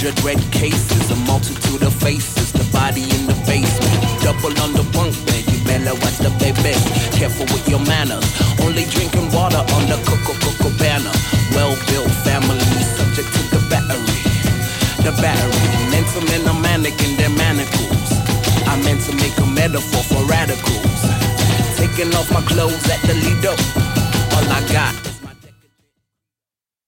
hundred red cases, a multitude of faces, the body in the basement. Double on the bunk bed, you better watch the baby. Careful with your manners, only drinking water on the Coco banner. Well-built family, subject to the battery. The battery, mental men are manic in their manacles. I meant to make a metaphor for radicals. Taking off my clothes at the Lido, all I got